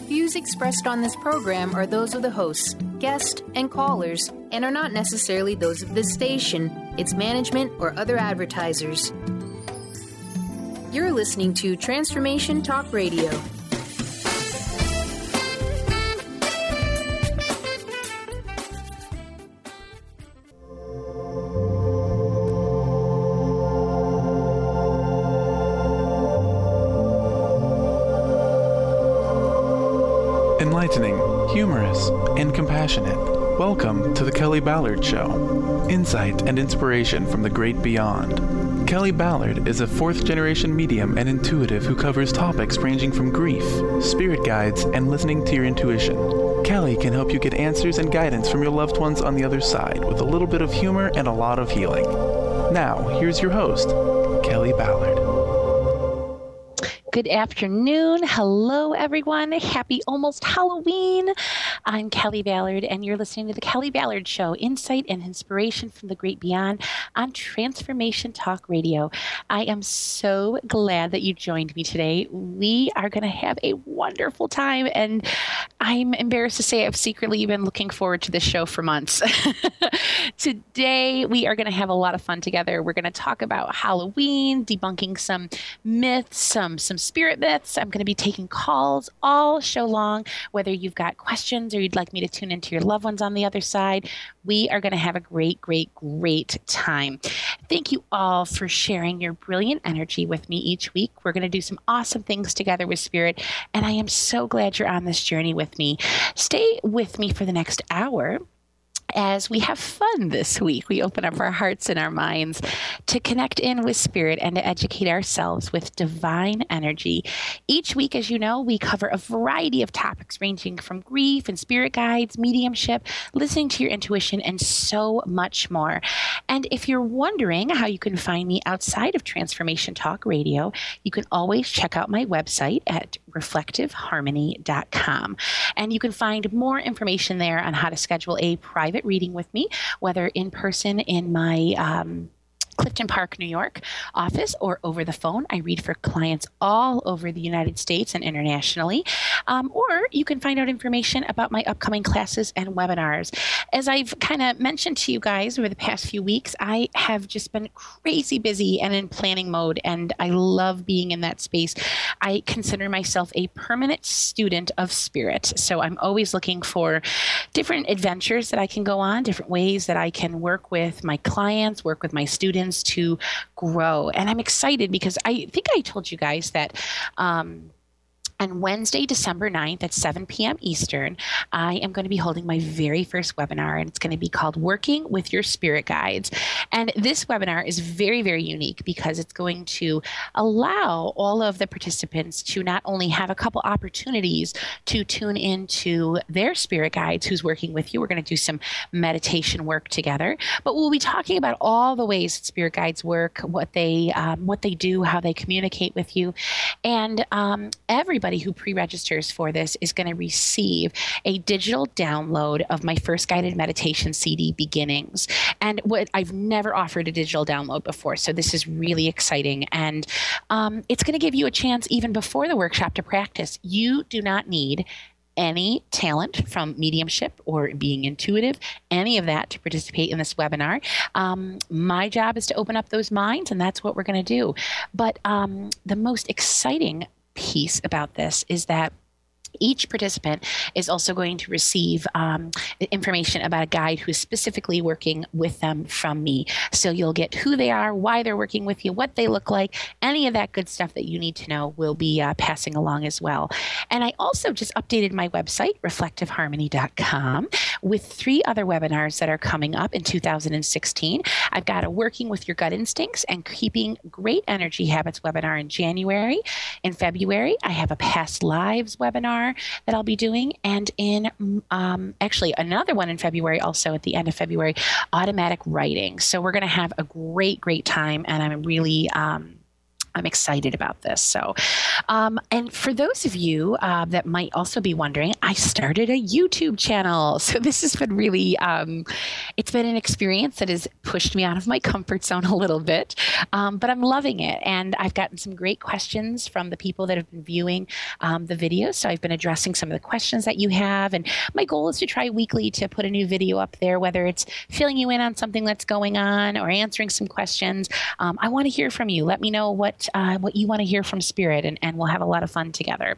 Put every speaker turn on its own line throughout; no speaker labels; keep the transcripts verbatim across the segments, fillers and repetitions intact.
views expressed on this program are those of the hosts, guests, and callers, and are not necessarily those of this station, its management, or other advertisers. You're listening to Transformation Talk Radio.
Enlightening, humorous, and compassionate. Welcome to the Kelly Ballard Show. Insight and inspiration from the great beyond. Kelly Ballard is a fourth-generation medium and intuitive who covers topics ranging from grief, spirit guides, and listening to your intuition. Kelly can help you get answers and guidance from your loved ones on the other side with a little bit of humor and a lot of healing. Now, here's your host, Kelly Ballard.
Good afternoon. Hello, everyone. Happy almost Halloween. I'm Kelly Ballard, and you're listening to The Kelly Ballard Show, insight and inspiration from the great beyond on Transformation Talk Radio. I am so glad that you joined me today. We are going to have a wonderful time, and I'm embarrassed to say I've secretly been looking forward to this show for months. Today, we are going to have a lot of fun together. We're going to talk about Halloween, debunking some myths, some, some spirit myths. I'm going to be taking calls all show long, whether you've got questions or you'd like me to tune into your loved ones on the other side. We are going to have a great, great, great time. Thank you all for sharing your brilliant energy with me each week. We're going to do some awesome things together with Spirit, and I am so glad you're on this journey with me. Stay with me for the next hour as we have fun this week. We open up our hearts and our minds to connect in with Spirit and to educate ourselves with divine energy. Each week, as you know, we cover a variety of topics ranging from grief and spirit guides, mediumship, listening to your intuition, and so much more. And if you're wondering how you can find me outside of Transformation Talk Radio, you can always check out my website at reflective harmony dot com. And you can find more information there on how to schedule a private reading with me, whether in person in my um, Clifton Park, New York office or over the phone. I read for clients all over the United States and internationally. Um, or you can find out information about my upcoming classes and webinars. As I've kind of mentioned to you guys over the past few weeks, I have just been crazy busy and in planning mode, and I love being in that space. I consider myself a permanent student of Spirit. So I'm always looking for different adventures that I can go on, different ways that I can work with my clients, work with my students to grow. And I'm excited because I think I told you guys that um, on Wednesday, December ninth at seven p.m. Eastern, I am going to be holding my very first webinar, and it's going to be called Working with Your Spirit Guides. And this webinar is very, very unique because it's going to allow all of the participants to not only have a couple opportunities to tune into their spirit guides who's working with you. We're going to do some meditation work together, but we'll be talking about all the ways that spirit guides work, what they um, what they do, how they communicate with you, and um, everybody who pre-registers for this is going to receive a digital download of my first guided meditation C D, Beginnings. And what I've never offered a digital download before, so this is really exciting. And um, it's going to give you a chance even before the workshop to practice. You do not need any talent from mediumship or being intuitive, any of that to participate in this webinar. Um, my job is to open up those minds, and that's what we're going to do. But um, the most exciting piece about this is that each participant is also going to receive um, information about a guide who's specifically working with them from me. So you'll get who they are, why they're working with you, what they look like, any of that good stuff that you need to know will be uh, passing along as well. And I also just updated my website, reflective harmony dot com, with three other webinars that are coming up in two thousand sixteen. I've got a Working with Your Gut Instincts and Keeping Great Energy Habits webinar in January. In February, I have a Past Lives webinar that I'll be doing, and in um, actually another one in February, also at the end of February, automatic writing. So we're going to have a great, great time, and I'm really um, I'm excited about this. So, um, and for those of you uh, that might also be wondering, I started a YouTube channel. So this has been really, um, it's been an experience that has pushed me out of my comfort zone a little bit, um, but I'm loving it. And I've gotten some great questions from the people that have been viewing um, the videos. So I've been addressing some of the questions that you have. And my goal is to try weekly to put a new video up there, whether it's filling you in on something that's going on or answering some questions. Um, I want to hear from you. Let me know what Uh, what you want to hear from Spirit, and, and we'll have a lot of fun together.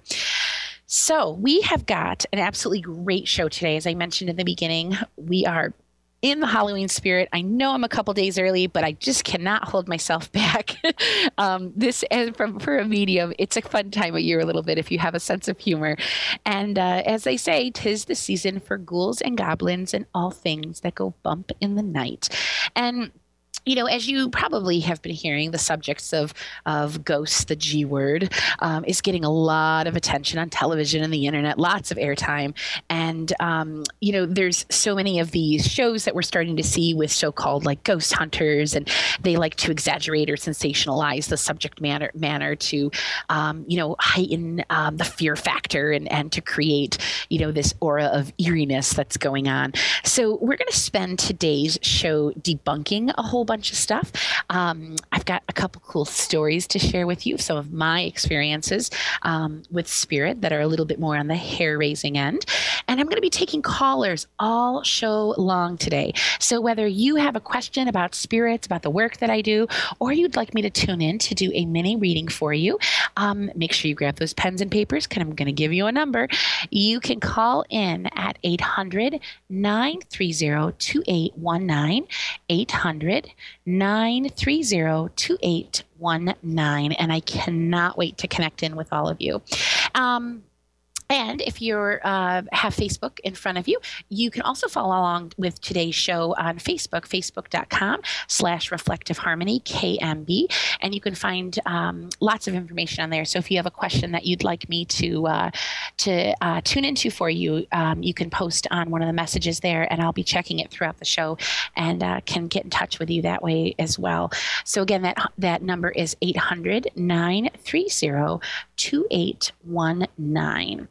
So we have got an absolutely great show today. As I mentioned in the beginning, we are in the Halloween spirit. I know I'm a couple days early, but I just cannot hold myself back. um, this, and from for a medium, it's a fun time of year a little bit if you have a sense of humor. And uh, as they say, 'tis the season for ghouls and goblins and all things that go bump in the night. And you know, as you probably have been hearing, the subjects of of ghosts, the G word, um, is getting a lot of attention on television and the internet, lots of airtime. And, um, you know, there's so many of these shows that we're starting to see with so-called like ghost hunters, and they like to exaggerate or sensationalize the subject matter, manner to, um, you know, heighten um, the fear factor and, and to create, you know, this aura of eeriness that's going on. So we're going to spend today's show debunking a whole bunch of stuff. Um, I've got a couple cool stories to share with you, some of my experiences um, with spirit that are a little bit more on the hair-raising end. And I'm going to be taking callers all show long today. So whether you have a question about spirits, about the work that I do, or you'd like me to tune in to do a mini reading for you, um, make sure you grab those pens and papers, because I'm going to give you a number. You can call in at eight hundred, nine three zero, two eight one nine, eight hundred, nine three zero, two eight one nine. And I cannot wait to connect in with all of you. Um, And if you uh, have Facebook in front of you, you can also follow along with today's show on Facebook, facebook.com slash Reflective Harmony, K M B. And you can find um, lots of information on there. So if you have a question that you'd like me to uh, to uh, tune into for you, um, you can post on one of the messages there, and I'll be checking it throughout the show and uh, can get in touch with you that way as well. So again, that, that number is eight hundred, nine three zero, two eight one nine.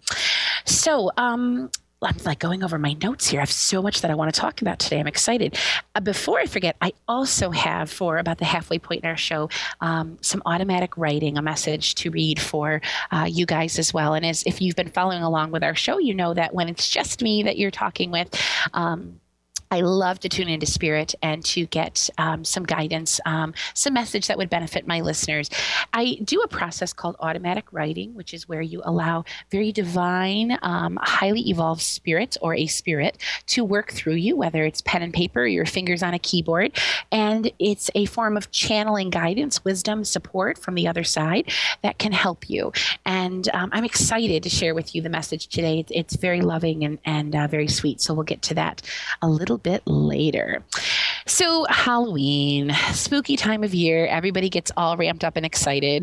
So, um, I'm like going over my notes here. I have so much that I want to talk about today. I'm excited. Uh, before I forget, I also have, for about the halfway point in our show, um, some automatic writing, a message to read for uh, you guys as well. And as if you've been following along with our show, you know that when it's just me that you're talking with, um, I love to tune into spirit and to get um, some guidance, um, some message that would benefit my listeners. I do a process called automatic writing, which is where you allow very divine, um, highly evolved spirits or a spirit to work through you, whether it's pen and paper or your fingers on a keyboard. And it's a form of channeling guidance, wisdom, support from the other side that can help you. And um, I'm excited to share with you the message today. It's, it's very loving and, and uh, very sweet. So we'll get to that a little bit later. So Halloween, spooky time of year. Everybody gets all ramped up and excited.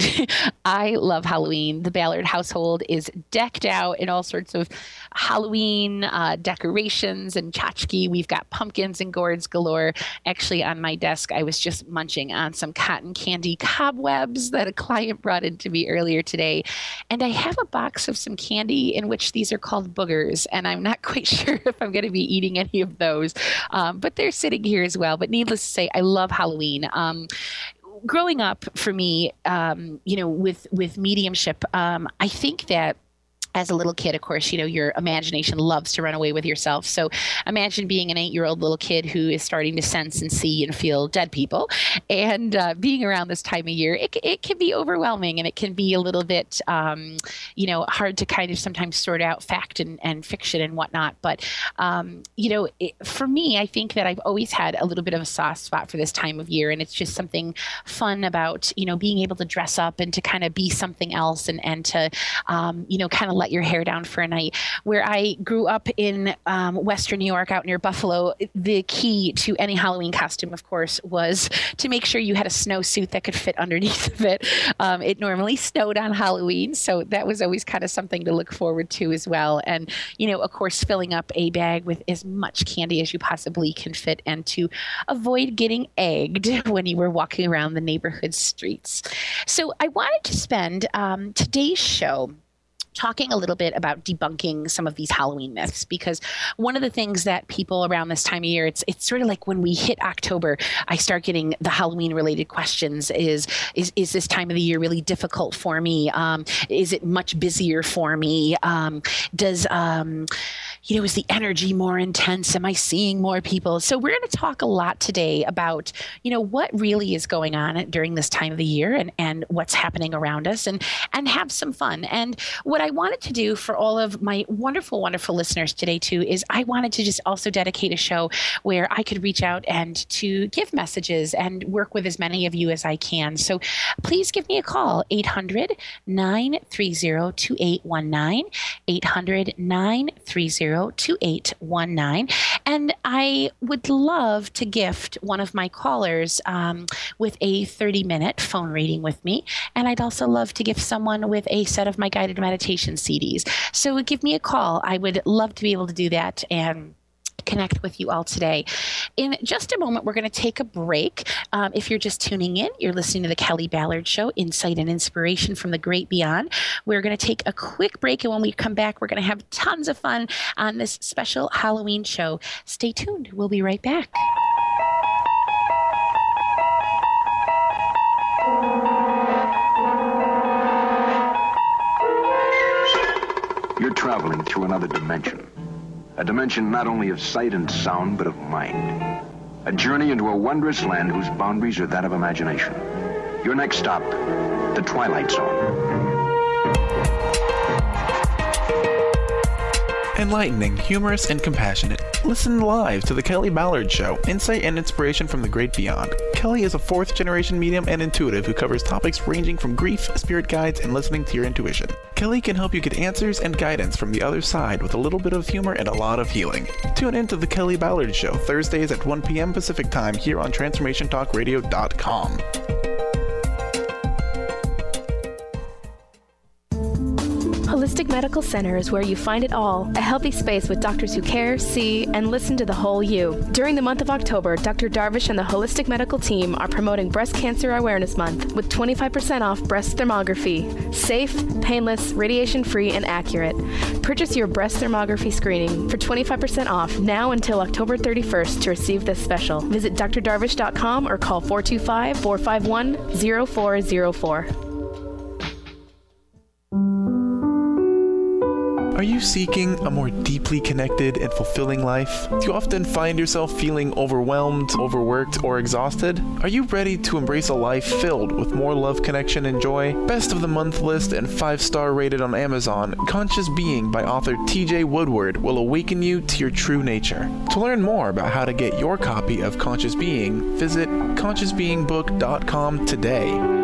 I love Halloween. The Ballard household is decked out in all sorts of Halloween uh, decorations and tchotchke. We've got pumpkins and gourds galore. Actually, on my desk, I was just munching on some cotton candy cobwebs that a client brought into me earlier today. And I have a box of some candy in which these are called boogers. And I'm not quite sure if I'm going to be eating any of those, um, but they're sitting here as well. But needless to say, I love Halloween. Um, growing up for me, um, you know, with, with mediumship, um, I think that as a little kid, of course, you know, your imagination loves to run away with yourself. So imagine being an eight-year-old little kid who is starting to sense and see and feel dead people. And uh, being around this time of year, it, it can be overwhelming, and it can be a little bit, um, you know, hard to kind of sometimes sort out fact and, and fiction and whatnot. But, um, you know, it, for me, I think that I've always had a little bit of a soft spot for this time of year. And it's just something fun about, you know, being able to dress up and to kind of be something else and, and to, um, you know, kind of let your hair down for a night. Where I grew up in um, Western New York, out near Buffalo, the key to any Halloween costume, of course, was to make sure you had a snowsuit that could fit underneath of it. Um, it normally snowed on Halloween, so that was always kind of something to look forward to as well. And, you know, of course, filling up a bag with as much candy as you possibly can fit, and to avoid getting egged when you were walking around the neighborhood streets. So I wanted to spend um, today's show talking a little bit about debunking some of these Halloween myths, because one of the things that people around this time of year, it's it's sort of like when we hit October, I start getting the Halloween related questions. Is is is this time of the year really difficult for me? Um, is it much busier for me? Um, does um, you know, is the energy more intense? Am I seeing more people? So we're going to talk a lot today about, you know, what really is going on during this time of the year, and, and what's happening around us, and and have some fun. And what I wanted to do for all of my wonderful, wonderful listeners today too, is I wanted to just also dedicate a show where I could reach out and to give messages and work with as many of you as I can. So please give me a call, eight hundred, nine three zero, two eight one nine, eight hundred, nine three zero, two eight one nine. And I would love to gift one of my callers um, with a thirty minute phone reading with me. And I'd also love to gift someone with a set of my guided meditation C Ds. So give me a call. I would love to be able to do that and connect with you all today. In just a moment, we're going to take a break. Um, if you're just tuning in, you're listening to the Kelly Ballard Show, Insight and Inspiration from the Great Beyond. We're going to take a quick break, and when we come back, we're going to have tons of fun on this special Halloween show. Stay tuned. We'll be right back.
You're traveling through another dimension. A dimension not only of sight and sound, but of mind. A journey into a wondrous land whose boundaries are that of imagination. Your next stop, the Twilight Zone.
Enlightening, humorous, and compassionate. Listen live to The Kelly Ballard Show, Insight and Inspiration from the Great Beyond. Kelly is a fourth-generation medium and intuitive who covers topics ranging from grief, spirit guides, and listening to your intuition. Kelly can help you get answers and guidance from the other side with a little bit of humor and a lot of healing. Tune in to The Kelly Ballard Show, Thursdays at one p.m. Pacific Time here on transformation talk radio dot com.
Holistic Medical Center is where you find it all. A healthy space with doctors who care, see, and listen to the whole you. During the month of October, Doctor Darvish and the Holistic Medical team are promoting Breast Cancer Awareness Month with twenty-five percent off breast thermography. Safe, painless, radiation-free, and accurate. Purchase your breast thermography screening for twenty-five percent off now until October thirty-first to receive this special. Visit d r darvish dot com or call four two five, four five one, zero four zero four.
Are you seeking a more deeply connected and fulfilling life? Do you often find yourself feeling overwhelmed, overworked, or exhausted? Are you ready to embrace a life filled with more love, connection, and joy? Best of the month list and five-star rated on Amazon, Conscious Being by author T J Woodward will awaken you to your true nature. To learn more about how to get your copy of Conscious Being, visit conscious being book dot com today.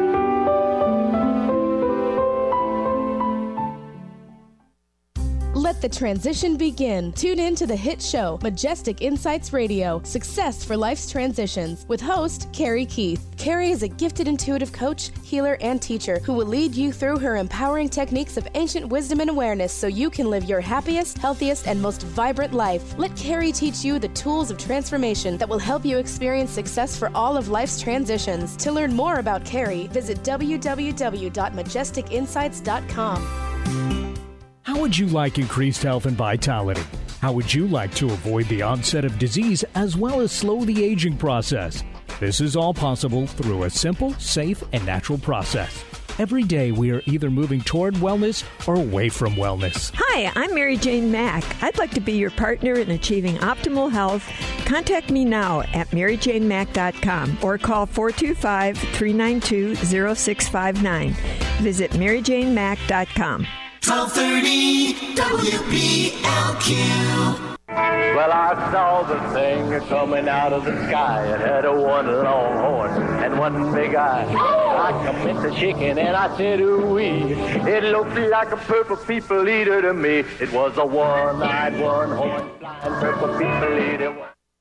Let the transition begin. Tune in to the hit show, Majestic Insights Radio, Success for Life's Transitions, with host Carrie Keith. Carrie is a gifted intuitive coach, healer, and teacher who will lead you through her empowering techniques of ancient wisdom and awareness so you can live your happiest, healthiest, and most vibrant life. Let Carrie teach you the tools of transformation that will help you experience success for all of life's transitions. To learn more about Carrie, visit w w w dot majestic insights dot com.
How would you like increased health and vitality? How would you like to avoid the onset of disease as well as slow the aging process? This is all possible through a simple, safe, and natural process. Every day we are either moving toward wellness or away from wellness.
Hi, I'm Mary Jane Mack. I'd like to be your partner in achieving optimal health. Contact me now at mary jane mack dot com or call four two five, three nine two, zero six five nine. Visit mary jane mack dot com.
twelve thirty W P L Q. Well, I saw the thing coming out of the sky. It had a one long horn and one big eye. I commenced a shaking and I said, ooh-wee. It looked like a purple people eater to me. It was a one-eyed, one-horned, flying purple people eater.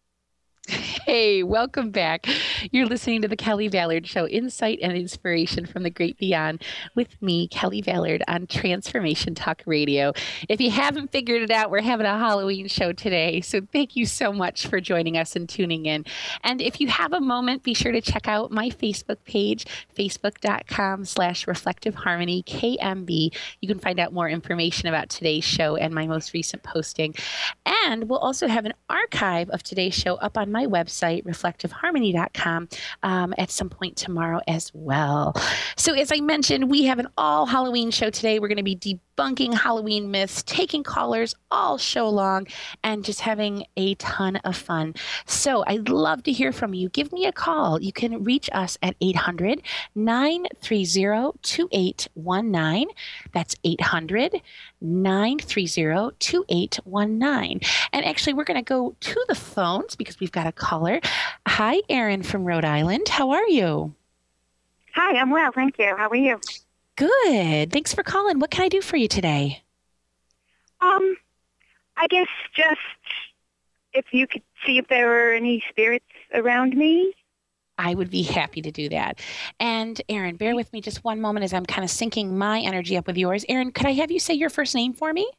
Hey, welcome back. You're listening to the Kelly Ballard Show, Insight and Inspiration from the Great Beyond, with me, Kelly Ballard, on Transformation Talk Radio. If you haven't figured it out, we're having a Halloween show today, so thank you so much for joining us and tuning in. And if you have a moment, be sure to check out my Facebook page, facebook.com slash Reflective Harmony, K M B. You can find out more information about today's show and my most recent posting. And we'll also have an archive of today's show up on my website, reflective harmony dot com, um, at some point tomorrow as well. So as I mentioned, we have an all Halloween show today. We're going to be debunking Halloween myths, taking callers all show long, and just having a ton of fun. So I'd love to hear from you. Give me a call. You can reach us at eight hundred, nine three zero, two eight one nine. That's eight hundred, nine three zero, two eight one nine. And actually, we're going to go to the phones because we've got a caller. Hi, Erin from Rhode Island. How are you?
Hi, I'm well. Thank you. How are you?
Good. Thanks for calling. What can I do for you today?
Um, I guess just if you could see if there were any spirits around me.
I would be happy to do that. And Erin, bear with me just one moment as I'm kind of syncing my energy up with yours. Erin, could I have you say your first name for me?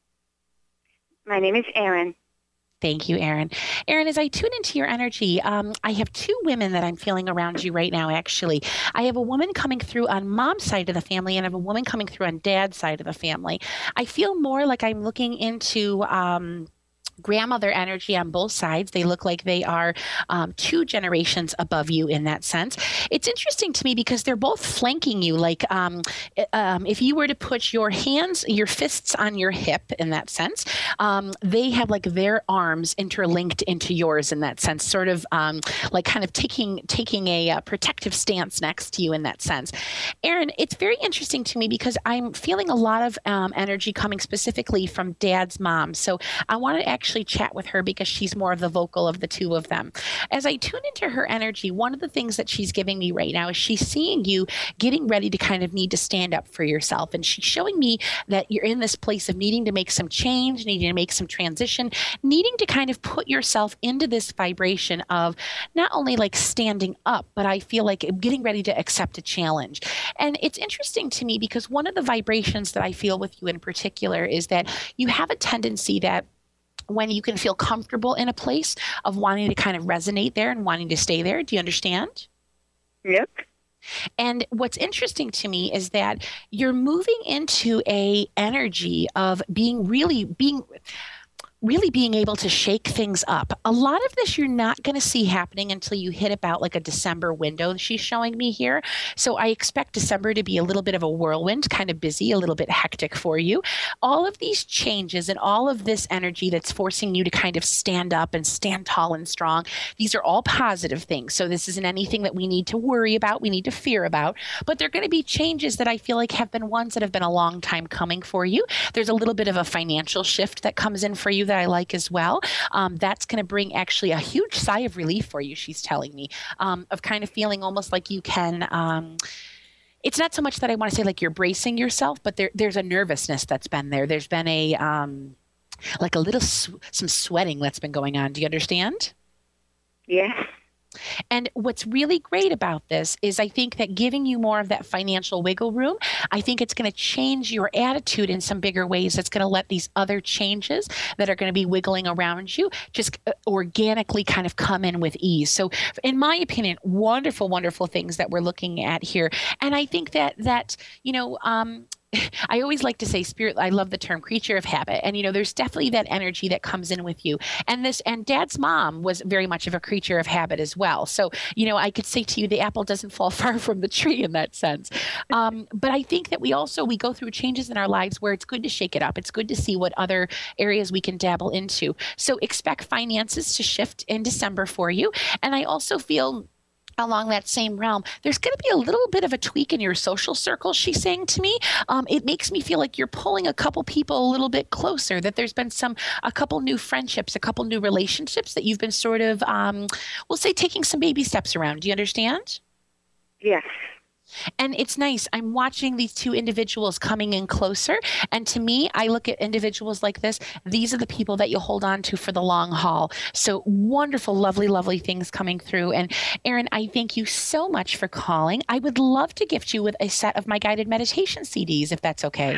My name is Erin.
Thank you, Erin. Erin, as I tune into your energy, um, I have two women that I'm feeling around you right now, actually. I have a woman coming through on mom's side of the family, and I have a woman coming through on dad's side of the family. I feel more like I'm looking into um, grandmother energy on both sides. They look like they are um, two generations above you in that sense. It's interesting to me because they're both flanking you. Like um, um, if you were to put your hands, your fists on your hip in that sense, um, they have like their arms interlinked into yours in that sense, sort of um, like kind of taking taking a uh, protective stance next to you in that sense. Erin, it's very interesting to me because I'm feeling a lot of um, energy coming specifically from dad's mom. So I want to actually actually chat with her because she's more of the vocal of the two of them. As I tune into her energy, one of the things that she's giving me right now is she's seeing you getting ready to kind of need to stand up for yourself. And she's showing me that you're in this place of needing to make some change, needing to make some transition, needing to kind of put yourself into this vibration of not only like standing up, but I feel like getting ready to accept a challenge. And it's interesting to me because one of the vibrations that I feel with you in particular is that you have a tendency that when you can feel comfortable in a place of wanting to kind of resonate there and wanting to stay there. Do you understand?
Yep.
And what's interesting to me is that you're moving into a energy of being really being really being able to shake things up. A lot of this you're not going to see happening until you hit about like a December window she's showing me here. So I expect December to be a little bit of a whirlwind, kind of busy, a little bit hectic for you. All of these changes and all of this energy that's forcing you to kind of stand up and stand tall and strong, these are all positive things. So this isn't anything that we need to worry about, we need to fear about, but they're going to be changes that I feel like have been ones that have been a long time coming for you. There's a little bit of a financial shift that comes in for you that I like as well. Um, that's going to bring actually a huge sigh of relief for you, she's telling me, um, of kind of feeling almost like you can, um, it's not so much that I want to say like you're bracing yourself, but there, there's a nervousness that's been there. There's been a, um, like a little, sw- some sweating that's been going on. Do you understand?
Yes.
And what's really great about this is I think that giving you more of that financial wiggle room, I think it's going to change your attitude in some bigger ways. It's going to let these other changes that are going to be wiggling around you just organically kind of come in with ease. So in my opinion, wonderful, wonderful things that we're looking at here. And I think that, that you know, um, I always like to say spirit, I love the term creature of habit. And, you know, there's definitely that energy that comes in with you. And this, and Dad's mom was very much of a creature of habit as well. So, you know, I could say to you, the apple doesn't fall far from the tree in that sense. Um, but I think that we also, we go through changes in our lives where it's good to shake it up. It's good to see what other areas we can dabble into. So expect finances to shift in December for you. And I also feel along that same realm, there's going to be a little bit of a tweak in your social circle, she's saying to me. Um, it makes me feel like you're pulling a couple people a little bit closer, that there's been some, a couple new friendships, a couple new relationships that you've been sort of, um, we'll say, taking some baby steps around. Do you understand?
Yes.
And it's nice. I'm watching these two individuals coming in closer. And to me, I look at individuals like this. These are the people that you'll hold on to for the long haul. So wonderful, lovely, lovely things coming through. And Erin, I thank you so much for calling. I would love to gift you with a set of my guided meditation C Ds, if that's okay.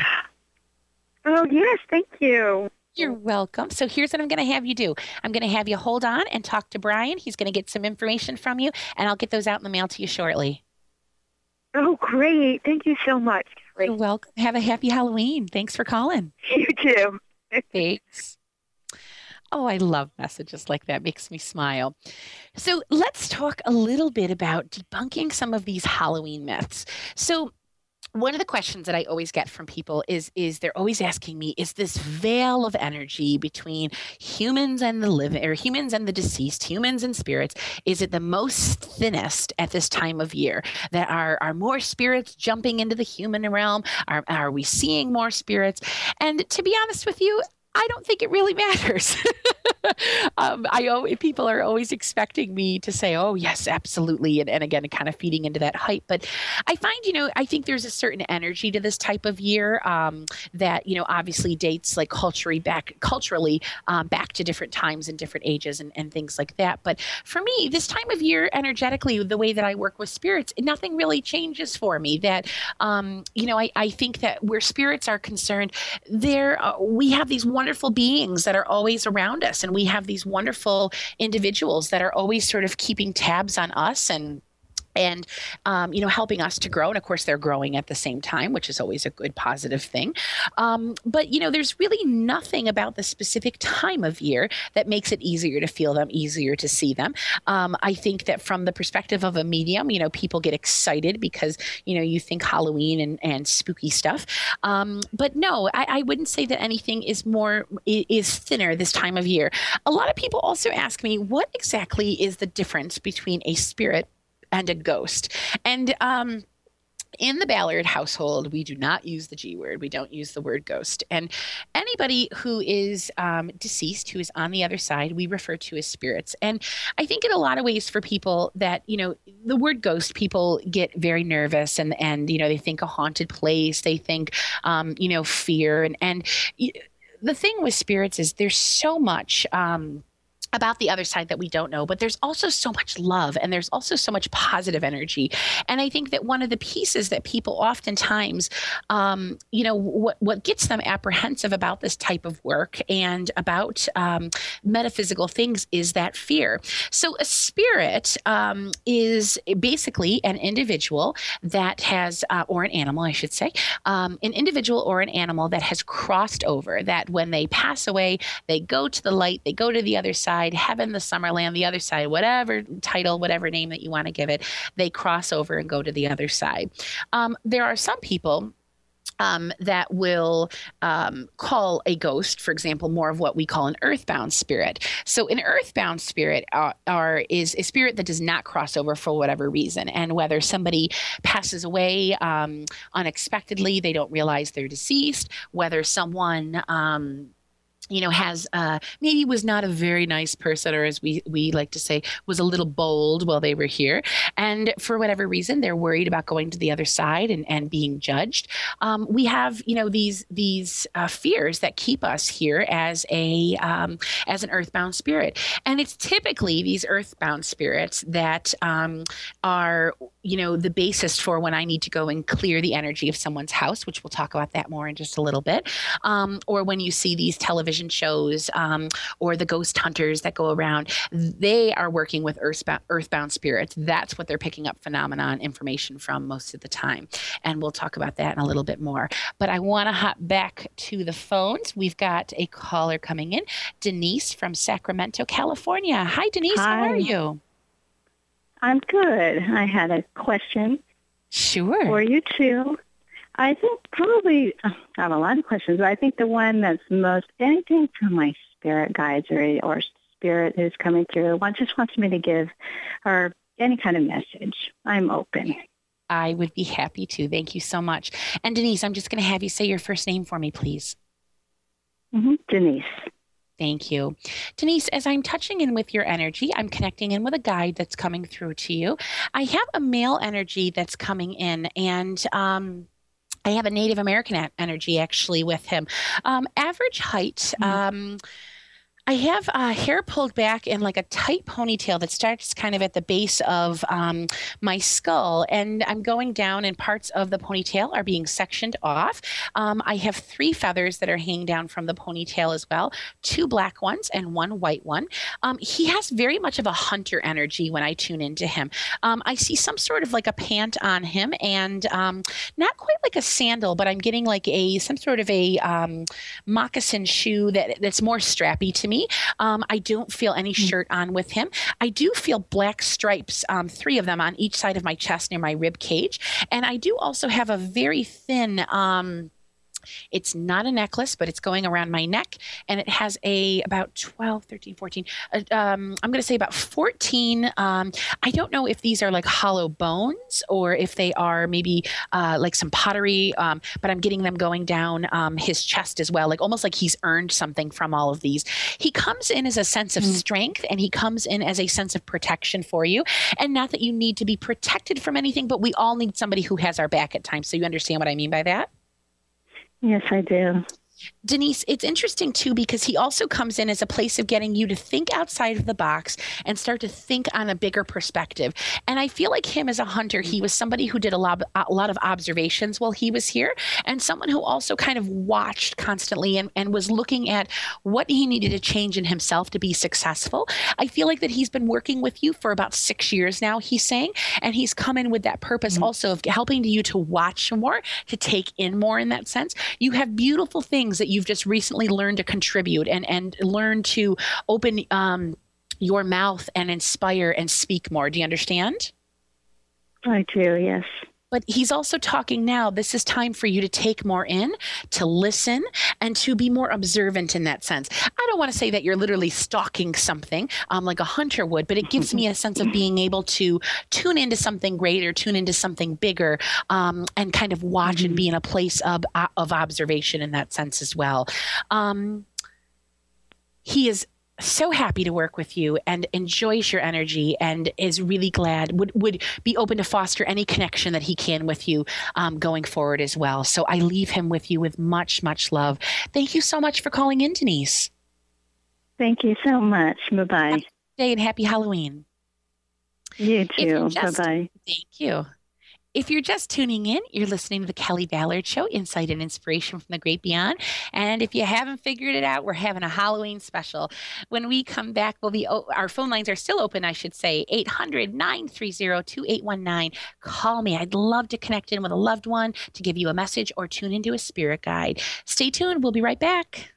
Oh, yes. Thank you.
You're welcome. So here's what I'm going to have you do. I'm going to have you hold on and talk to Brian. He's going to get some information from you, and I'll get those out in the mail to you shortly.
Oh, great. Thank you so much.
You're welcome. Have a happy Halloween. Thanks for calling.
You too.
Thanks. Oh, I love messages like that. Makes me smile. So let's talk a little bit about debunking some of these Halloween myths. So one of the questions that I always get from people is, is they're always asking me, is this veil of energy between humans and the living, or humans and the deceased, humans and spirits, is it the most thinnest at this time of year? That are, are more spirits jumping into the human realm? Are, are we seeing more spirits? And to be honest with you, I don't think it really matters. um, I people are always expecting me to say, oh, yes, absolutely. And, and again, kind of feeding into that hype. But I find, you know, I think there's a certain energy to this type of year um, that, you know, obviously dates like culturally back, culturally um, back to different times and different ages and, and things like that. But for me, this time of year, energetically, the way that I work with spirits, nothing really changes for me. That, um, you know, I, I think that where spirits are concerned, there uh, we have these wonderful wonderful beings that are always around us. And we have these wonderful individuals that are always sort of keeping tabs on us and and, um, you know, helping us to grow. And of course, they're growing at the same time, which is always a good positive thing. Um, but, you know, there's really nothing about the specific time of year that makes it easier to feel them, easier to see them. Um, I think that from the perspective of a medium, you know, people get excited because, you know, you think Halloween and, and spooky stuff. Um, but no, I, I wouldn't say that anything is more, is thinner this time of year. A lot of people also ask me, what exactly is the difference between a spirit and a ghost? And um, in the Ballard household, we do not use the G word. We don't use the word ghost. And anybody who is um, deceased, who is on the other side, we refer to as spirits. And I think in a lot of ways for people that, you know, the word ghost, people get very nervous and, and you know, they think a haunted place. They think, um, you know, fear. And, and the thing with spirits is there's so much um, about the other side that we don't know, but there's also so much love and there's also so much positive energy. And I think that one of the pieces that people oftentimes, um, you know, what, what gets them apprehensive about this type of work and about um, metaphysical things is that fear. So a spirit um, is basically an individual that has, uh, or an animal, I should say, um, an individual or an animal that has crossed over, that when they pass away, they go to the light, they go to the other side, heaven, the Summerland, the other side, whatever title, whatever name that you want to give it, they cross over and go to the other side. Um, there are some people Um, that will um, call a ghost, for example, more of what we call an earthbound spirit. So an earthbound spirit are, are, is a spirit that does not cross over for whatever reason. And whether somebody passes away um, unexpectedly, they don't realize they're deceased, whether someone um, you know, has uh, maybe was not a very nice person, or as we, we like to say, was a little bold while they were here. And for whatever reason, they're worried about going to the other side and, and being judged. Um, we have, you know, these these uh, fears that keep us here as a um, as an earthbound spirit. And it's typically these earthbound spirits that um, are, you know, the basis for when I need to go and clear the energy of someone's house, which we'll talk about that more in just a little bit. Um, or when you see these television shows um, or the ghost hunters that go around, they are working with earthbound, earthbound spirits. That's what they're picking up phenomenon information from most of the time. And we'll talk about that in a little bit more. But I want to hop back to the phones. We've got a caller coming in, Denise from Sacramento, California. Hi, Denise.
Hi.
How are you?
I'm good. I had a question.
Sure.
For you too. I think probably, I have a lot of questions, but I think the one that's most, anything from my spirit guides or, or spirit who's coming through, one just wants me to give or any kind of message. I'm open.
I would be happy to. Thank you so much. And Denise, I'm just going to have you say your first name for me, please.
Mm-hmm. Denise.
Thank you. Denise, as I'm touching in with your energy, I'm connecting in with a guide that's coming through to you. I have a male energy that's coming in, and um, I have a Native American energy actually with him. Um, average height. Mm-hmm. Um, I have uh, hair pulled back in like a tight ponytail that starts kind of at the base of um, my skull, and I'm going down, and parts of the ponytail are being sectioned off. Um, I have three feathers that are hanging down from the ponytail as well, two black ones and one white one. Um, he has very much of a hunter energy when I tune into him. Um, I see some sort of like a pant on him, and um, not quite like a sandal, but I'm getting like a some sort of a um, moccasin shoe that that's more strappy to me. Um, I don't feel any shirt on with him. I do feel black stripes, um, three of them on each side of my chest near my rib cage. And I do also have a very thin, um, it's not a necklace, but it's going around my neck, and it has a about twelve, thirteen, fourteen, uh, um, I'm going to say about fourteen. Um, I don't know if these are like hollow bones or if they are maybe uh, like some pottery, um, but I'm getting them going down um, his chest as well, like almost like he's earned something from all of these. He comes in as a sense of mm. strength, and he comes in as a sense of protection for you. And not that you need to be protected from anything, but we all need somebody who has our back at times. So you understand what I mean by that?
Yes, I do.
Denise, it's interesting too, because he also comes in as a place of getting you to think outside of the box and start to think on a bigger perspective. And I feel like him as a hunter, he was somebody who did a lot, a lot of observations while he was here, and someone who also kind of watched constantly and, and was looking at what he needed to change in himself to be successful. I feel like that he's been working with you for about six years now, he's saying, and he's come in with that purpose mm-hmm. also of helping you to watch more, to take in more in that sense. You have beautiful things that you've just recently learned to contribute and, and learn to open um, your mouth and inspire and speak more. Do you understand?
I do, yes.
But he's also talking now, this is time for you to take more in, to listen, and to be more observant in that sense. I don't want to say that you're literally stalking something um, like a hunter would, but it gives me a sense of being able to tune into something greater, tune into something bigger, um, and kind of watch mm-hmm. and be in a place of, of observation in that sense as well. Um, he is so happy to work with you and enjoys your energy and is really glad, would, would be open to foster any connection that he can with you um, going forward as well. So I leave him with you with much, much love. Thank you so much for calling in, Denise.
Thank you so much. Bye-bye.
Happy day and happy Halloween.
You too. Just, bye-bye.
Thank you. If you're just tuning in, you're listening to the Kelly Ballard Show, Insight and Inspiration from the Great Beyond. And if you haven't figured it out, we're having a Halloween special. When we come back, we'll be, oh, our phone lines are still open, I should say, eight hundred, nine three zero, two eight one nine. Call me. I'd love to connect in with a loved one, to give you a message, or tune into a spirit guide. Stay tuned. We'll be right back.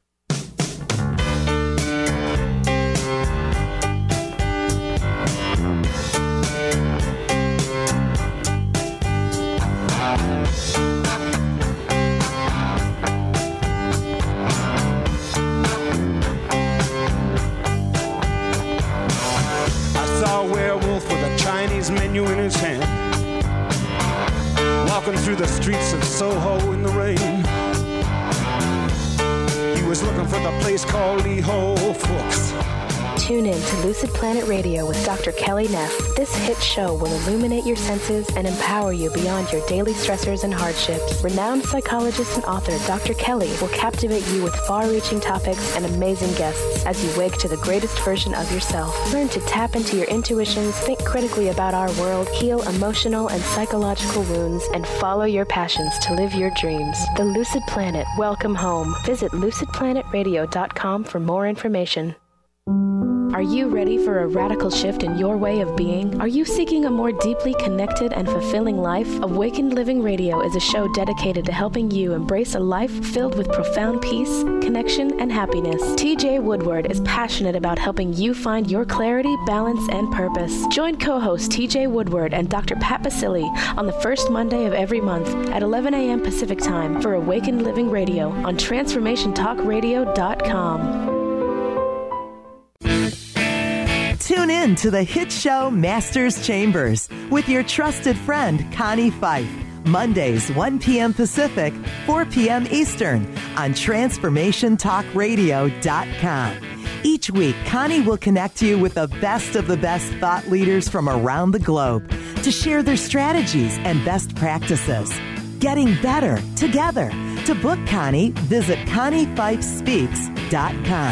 A werewolf with a Chinese menu in his hand, walking through the streets of Soho in the rain. He was looking for the place called Lee Ho Fooks.
Tune in to Lucid Planet Radio with Doctor Kelly Neff. This hit show will illuminate your senses and empower you beyond your daily stressors and hardships. Renowned psychologist and author Doctor Kelly will captivate you with far-reaching topics and amazing guests as you wake to the greatest version of yourself. Learn to tap into your intuitions, think critically about our world, heal emotional and psychological wounds, and follow your passions to live your dreams. The Lucid Planet, welcome home. Visit lucid planet radio dot com for more information. Are you ready for a radical shift in your way of being? Are you seeking a more deeply connected and fulfilling life? Awakened Living Radio is a show dedicated to helping you embrace a life filled with profound peace, connection, and happiness. T J Woodward is passionate about helping you find your clarity, balance, and purpose. Join co-host T J Woodward and Doctor Pat Basili on the first Monday of every month at eleven a.m. Pacific Time for Awakened Living Radio on transformation talk radio dot com.
Tune in to the hit show Masters Chambers with your trusted friend, Connie Fife. Mondays, one p.m. Pacific, four p.m. Eastern on transformation talk radio dot com. Each week, Connie will connect you with the best of the best thought leaders from around the globe to share their strategies and best practices. Getting better together. To book Connie, visit connie fife speaks dot com.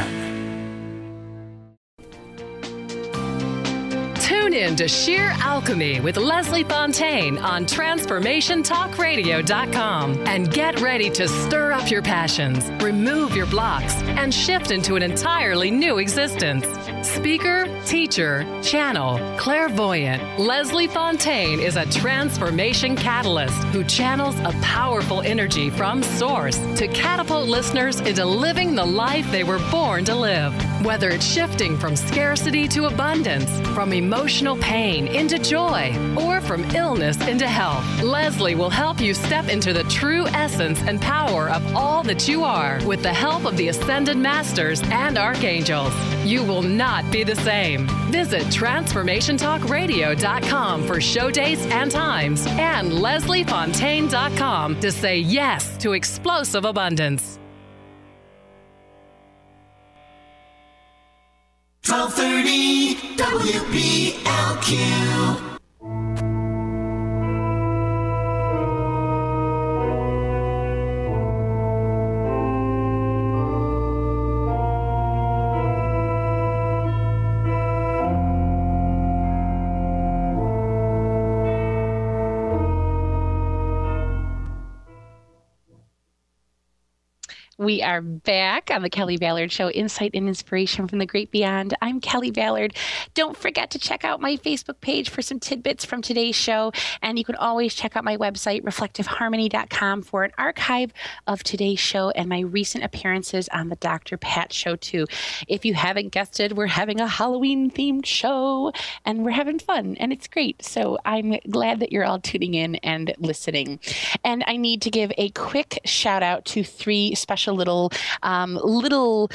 Tune in to Sheer Alchemy with Leslie Fontaine on transformation talk radio dot com and get ready to stir up your passions, remove your blocks, and shift into an entirely new existence. Speaker, teacher, channel, clairvoyant, Leslie Fontaine is a transformation catalyst who channels a powerful energy from source to catapult listeners into living the life they were born to live. Whether it's shifting from scarcity to abundance, from emotional pain into joy, or from illness into health, Leslie will help you step into the true essence and power of all that you are with the help of the Ascended Masters and Archangels. You will not be the same. Visit transformation talk radio dot com for show dates and times and leslie fontaine dot com to say yes to explosive abundance.
twelve thirty W B L Q.
We are back on the Kelly Ballard Show, Insight and Inspiration from the Great Beyond. I'm Kelly Ballard. Don't forget to check out my Facebook page for some tidbits from today's show. And you can always check out my website, reflective harmony dot com, for an archive of today's show and my recent appearances on the Doctor Pat Show, too. If you haven't guessed it, we're having a Halloween-themed show, and we're having fun, and it's great. So I'm glad that you're all tuning in and listening. And I need to give a quick shout-out to three special little um, little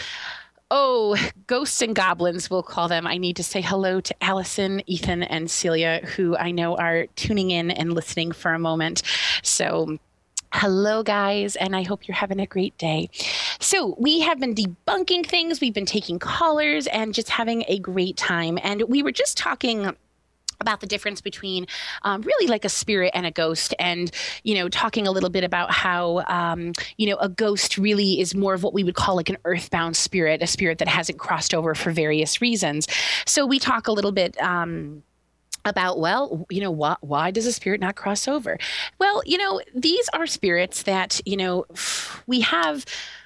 oh ghosts and goblins, we'll call them. I need to say hello to Allison, Ethan, and Celia, who I know are tuning in and listening for a moment. So hello, guys, and I hope you're having a great day. So we have been debunking things, we've been taking callers, and just having a great time. And we were just talking about the difference between um, really like a spirit and a ghost, and, you know, talking a little bit about how, um, you know, a ghost really is more of what we would call like an earthbound spirit, a spirit that hasn't crossed over for various reasons. So we talk a little bit um, about, well, you know, why, why does a spirit not cross over? Well, you know, these are spirits that, you know, we have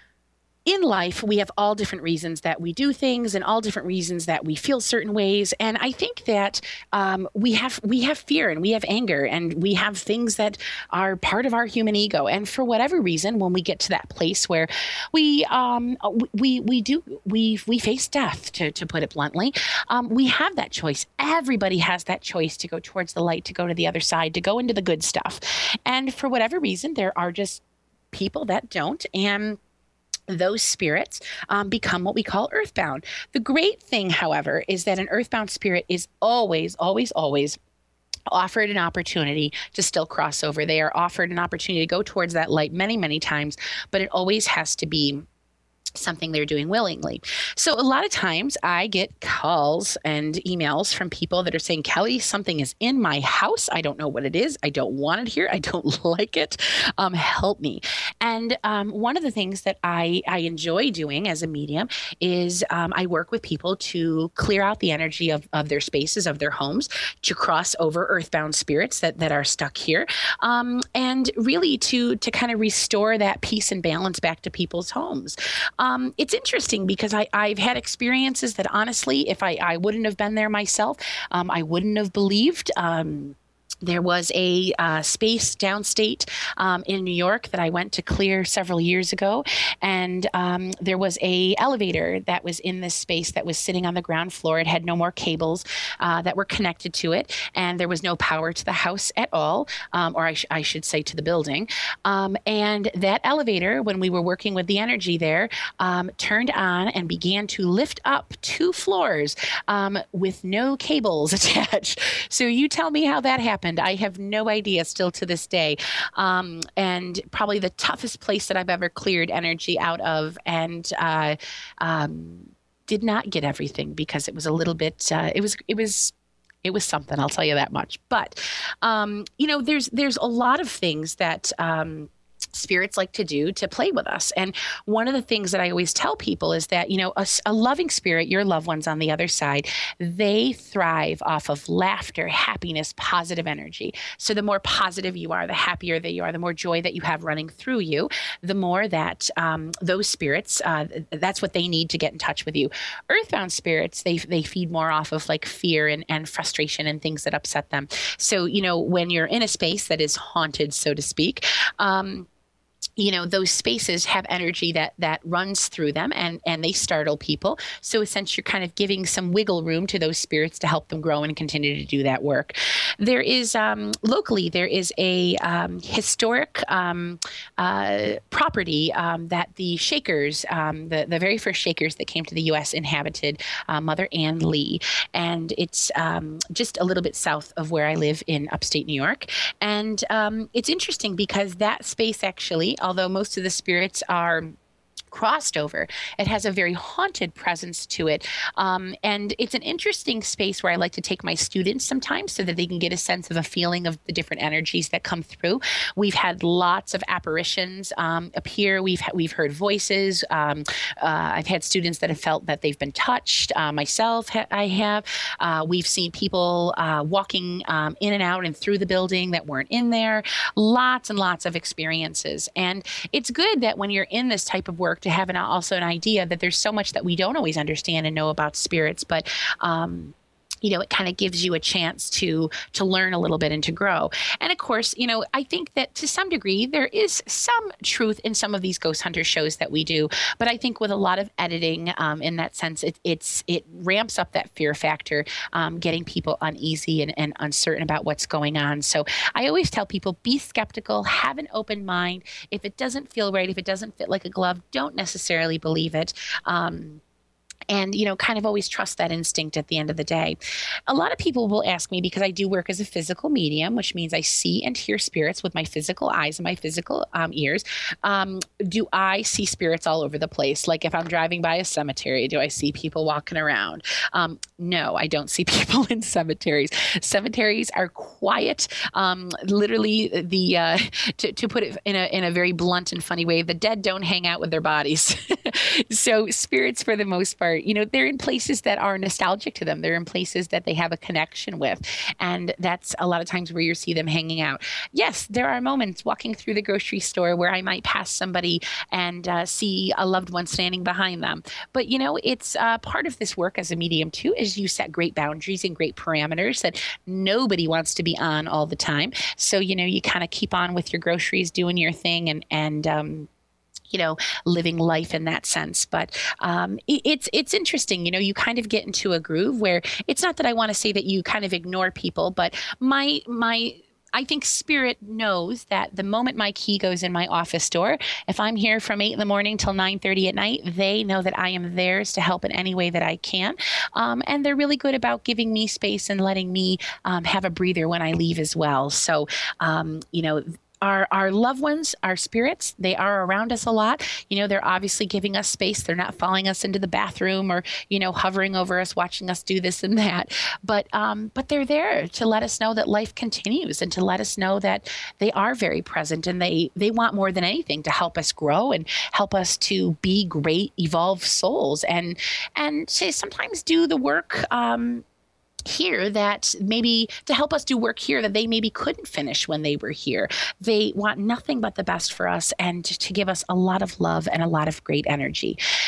in life. We have all different reasons that we do things and all different reasons that we feel certain ways. And I think that um, we have we have fear and we have anger and we have things that are part of our human ego. And for whatever reason, when we get to that place where we um, we we do we we face death, to to put it bluntly, um, we have that choice. Everybody has that choice to go towards the light, to go to the other side, to go into the good stuff. And for whatever reason, there are just people that don't. And those spirits um, become what we call earthbound. The great thing, however, is that an earthbound spirit is always, always, always offered an opportunity to still cross over. They are offered an opportunity to go towards that light many, many times, but it always has to be something they're doing willingly. So a lot of times I get calls and emails from people that are saying, Kelly, something is in my house. I don't know what it is. I don't want it here. I don't like it. Um, help me. And um, one of the things that I, I enjoy doing as a medium is um, I work with people to clear out the energy of, of their spaces, of their homes, to cross over earthbound spirits that, that are stuck here, um, and really to, to kind of restore that peace and balance back to people's homes. Um, Um, it's interesting because I, I've had experiences that honestly, if I, I wouldn't have been there myself, um, I wouldn't have believed. Um, There was a uh, space downstate um, in New York that I went to clear several years ago, and um, there was a elevator that was in this space that was sitting on the ground floor. It had no more cables uh, that were connected to it, and there was no power to the house at all, um, or I, sh- I should say to the building. Um, and that elevator, when we were working with the energy there, um, turned on and began to lift up two floors um, with no cables attached. So you tell me how that happened. I have no idea still to this day. Um, and probably the toughest place that I've ever cleared energy out of, and uh, um, did not get everything because it was a little bit, uh, it was, it was, it was something, I'll tell you that much. But, um, you know, there's, there's a lot of things that, um, spirits like to do to play with us. And one of the things that I always tell people is that, you know, a, a loving spirit, your loved ones on the other side, they thrive off of laughter, happiness, positive energy. So the more positive you are, the happier that you are, the more joy that you have running through you, the more that um, those spirits, uh, that's what they need to get in touch with you. Earthbound spirits, they they feed more off of like fear and, and frustration and things that upset them. So, you know, when you're in a space that is haunted, so to speak, um, you know, those spaces have energy that that runs through them, and, and they startle people. So in a sense, you're kind of giving some wiggle room to those spirits to help them grow and continue to do that work. There is, um, locally, there is a um, historic um, uh, property um, that the Shakers, um, the, the very first Shakers that came to the U S inhabited, uh, Mother Ann Lee. And it's um, just a little bit south of where I live in upstate New York. And um, it's interesting because that space actually, although most of the spirits are crossed over, it has a very haunted presence to it. Um, and it's an interesting space where I like to take my students sometimes so that they can get a sense of a feeling of the different energies that come through. We've had lots of apparitions um, appear. We've ha- we've heard voices. Um, uh, I've had students that have felt that they've been touched. Uh, myself, ha- I have. Uh, we've seen people uh, walking um, in and out and through the building that weren't in there. Lots and lots of experiences. And it's good that when you're in this type of work to have an, also an idea that there's so much that we don't always understand and know about spirits, but um, you know, it kind of gives you a chance to to learn a little bit and to grow. And of course, you know, I think that to some degree there is some truth in some of these ghost hunter shows that we do, but I think with a lot of editing, um, in that sense, it it's it ramps up that fear factor, um, getting people uneasy and, and uncertain about what's going on. So I always tell people, be skeptical, have an open mind. If it doesn't feel right, if it doesn't fit like a glove, don't necessarily believe it. Um, And, you know, kind of always trust that instinct at the end of the day. A lot of people will ask me, because I do work as a physical medium, which means I see and hear spirits with my physical eyes and my physical um, ears. Um, do I see spirits all over the place? Like if I'm driving by a cemetery, do I see people walking around? Um, no, I don't see people in cemeteries. Cemeteries are quiet. Um, literally, the uh, to, to put it in a in a very blunt and funny way, the dead don't hang out with their bodies. So spirits, for the most part, you know, they're in places that are nostalgic to them. They're in places that they have a connection with. And that's a lot of times where you see them hanging out. Yes, there are moments walking through the grocery store where I might pass somebody and uh, see a loved one standing behind them. But, you know, it's uh, part of this work as a medium, too, is you set great boundaries and great parameters that nobody wants to be on all the time. So, you know, you kind of keep on with your groceries, doing your thing, and, and, um, you know, living life in that sense. But um, it, it's it's interesting, you know, you kind of get into a groove where it's not that I want to say that you kind of ignore people, but my my I think spirit knows that the moment my key goes in my office door, if I'm here from eight in the morning till nine thirty at night, they know that I am theirs to help in any way that I can. Um, and they're really good about giving me space and letting me um, have a breather when I leave as well. So, um, you know, Our our loved ones, our spirits, they are around us a lot. You know, they're obviously giving us space. They're not following us into the bathroom or, you know, hovering over us, watching us do this and that. But um, but they're there to let us know that life continues and to let us know that they are very present, and they, they want more than anything to help us grow and help us to be great, evolved souls, and and say sometimes do the work um here that maybe to help us do work here that they maybe couldn't finish when they were here. They want nothing but the best for us and to give us a lot of love and a lot of great energy.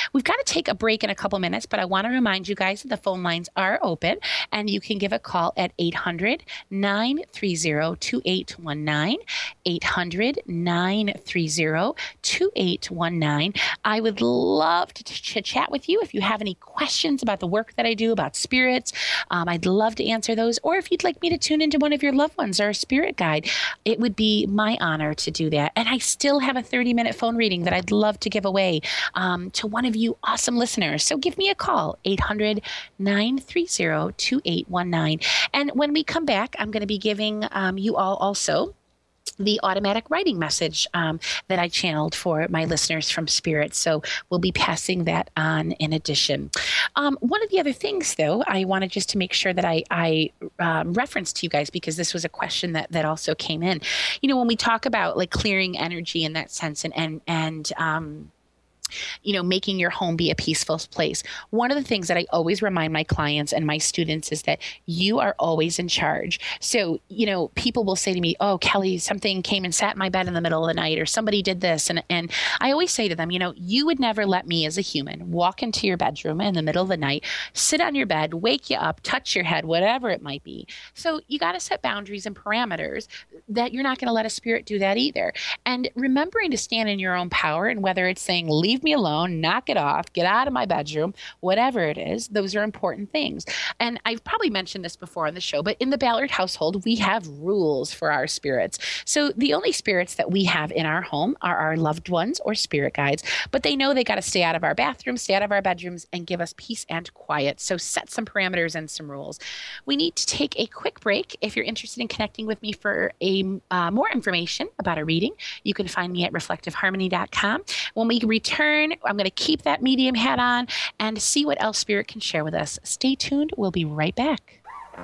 We've got to take a break in a couple minutes, but I want to remind you guys that the phone lines are open and you can give a call at eight hundred, nine three zero, two eight one nine, eight hundred, nine three zero, two eight one nine. I would love to, to chat with you if you have any questions about the work that I do, about spirits. Um, I'd love to answer those. Or if you'd like me to tune into one of your loved ones or a spirit guide, it would be my honor to do that. And I still have a thirty minute phone reading that I'd love to give away um, to one of you awesome listeners. So give me a call, eight hundred, nine three zero, two eight one nine. And when we come back, I'm going to be giving um, you all also the automatic writing message um, that I channeled for my listeners from Spirit. So we'll be passing that on in addition. Um, one of the other things, though, I wanted just to make sure that I, I um, referenced to you guys, because this was a question that, that also came in. You know, when we talk about like clearing energy in that sense and, and, and, um, you know, making your home be a peaceful place. One of the things that I always remind my clients and my students is that you are always in charge. So, you know, people will say to me, oh, Kelly, something came and sat in my bed in the middle of the night, or somebody did this. And, and I always say to them, you know, you would never let me as a human walk into your bedroom in the middle of the night, sit on your bed, wake you up, touch your head, whatever it might be. So you got to set boundaries and parameters that you're not going to let a spirit do that either. And remembering to stand in your own power, and whether it's saying, leave me alone, knock it off, get out of my bedroom, whatever it is, those are important things. And I've probably mentioned this before on the show, but in the Ballard household, we have rules for our spirits. So the only spirits that we have in our home are our loved ones or spirit guides, but they know they got to stay out of our bathrooms, stay out of our bedrooms, and give us peace and quiet. So set some parameters and some rules. We need to take a quick break. If you're interested in connecting with me for a uh, more information about a reading, you can find me at reflective harmony dot com. When we return, I'm going to keep that medium hat on and see what else Spirit can share with us. Stay tuned. We'll be right back.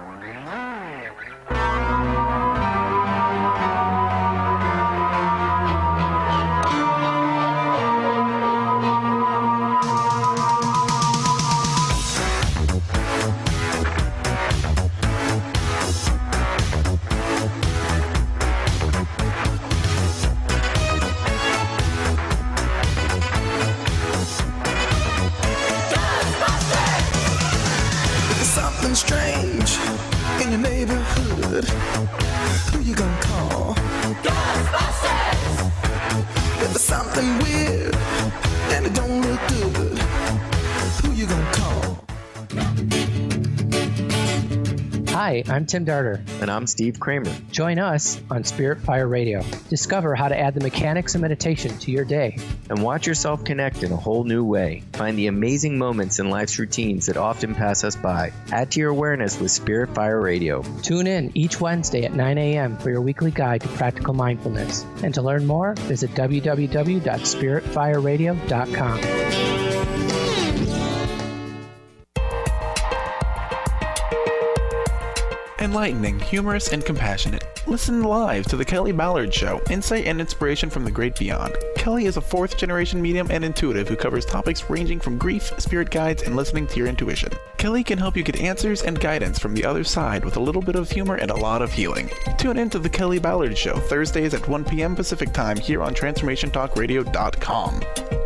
Strange in your neighborhood, who you gonna call? Ghostbusters! If there's something weird and it don't look good, who you gonna call?
Hi, I'm Tim Darter.
And I'm Steve Kramer.
Join us on Spirit Fire Radio. Discover how to add the mechanics of meditation to your day.
And watch yourself connect in a whole new way. Find the amazing moments in life's routines that often pass us by. Add to your awareness with Spirit Fire Radio.
Tune in each Wednesday at nine a.m. for your weekly guide to practical mindfulness. And to learn more, visit w w w dot spirit fire radio dot com.
Enlightening, humorous, and compassionate. Listen live to The Kelly Ballard Show, insight and inspiration from the great beyond. Kelly is a fourth-generation medium and intuitive who covers topics ranging from grief, spirit guides, and listening to your intuition. Kelly can help you get answers and guidance from the other side with a little bit of humor and a lot of healing. Tune in to The Kelly Ballard Show, Thursdays at one p.m. Pacific Time here on transformation talk radio dot com.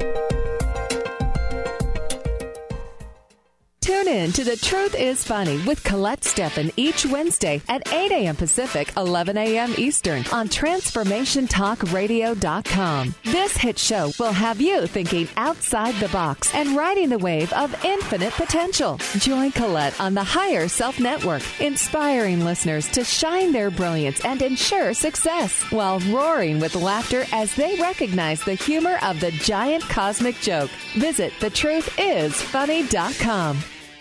Tune in to The Truth is Funny with Colette Steffen each Wednesday at eight a.m. Pacific, eleven a.m. Eastern on transformation talk radio dot com. This hit show will have you thinking outside the box and riding the wave of infinite potential. Join Colette on the Higher Self Network, inspiring listeners to shine their brilliance and ensure success while roaring with laughter as they recognize the humor of the giant cosmic joke. Visit the truth is funny dot com.